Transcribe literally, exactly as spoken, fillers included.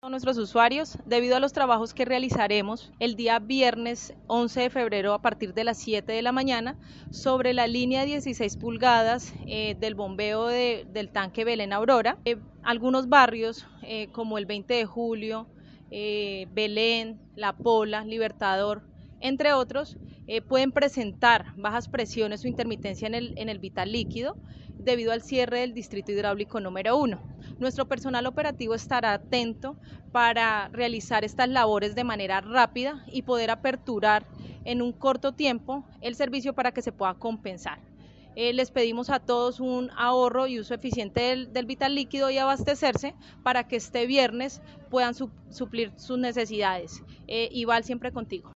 A nuestros usuarios, debido a los trabajos que realizaremos el día viernes once de febrero a partir de las siete de la mañana sobre la línea dieciséis pulgadas eh, del bombeo de, del tanque Belén Aurora. Eh, algunos barrios eh, como el veinte de julio, eh, Belén, La Pola, Libertador, entre otros, eh, pueden presentar bajas presiones o intermitencia en el, en el vital líquido debido al cierre del distrito hidráulico número uno. Nuestro personal operativo estará atento para realizar estas labores de manera rápida y poder aperturar en un corto tiempo el servicio para que se pueda compensar. Eh, les pedimos a todos un ahorro y uso eficiente del, del vital líquido y abastecerse para que este viernes puedan su, suplir sus necesidades. Eh, Ival, siempre contigo.